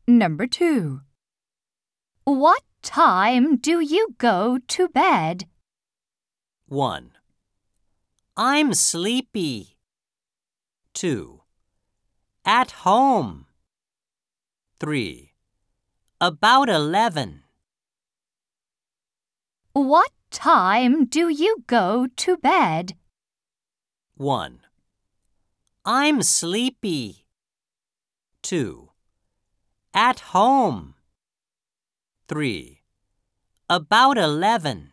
Number 2. What time do you go to bed? 1. I'm sleepy. 2. At home. 3. About 11. What time do you go to bed? 1. I'm sleepy. 2. At home. 3. About 11.